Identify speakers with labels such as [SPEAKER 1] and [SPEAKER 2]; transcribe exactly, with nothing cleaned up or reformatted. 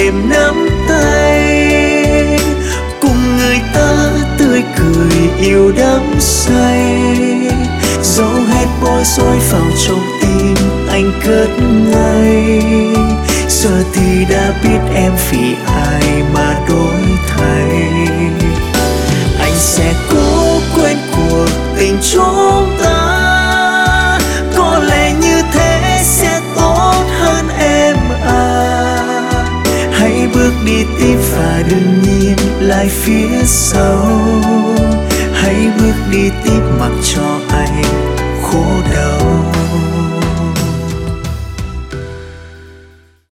[SPEAKER 1] đêm nắm tay, cùng người ta tươi cười yêu đắm say. Dẫu hết bối rối vào trong tim anh cất ngây, giờ thì đã biết em vì ai mà đổi thay. Anh sẽ cố quên cuộc tình chúng ta, có lẽ như thế sẽ tốt hơn em à. Hãy bước đi tiếp và đừng nhìn lại phía sau, hãy bước đi tiếp mặc cho anh khổ đau.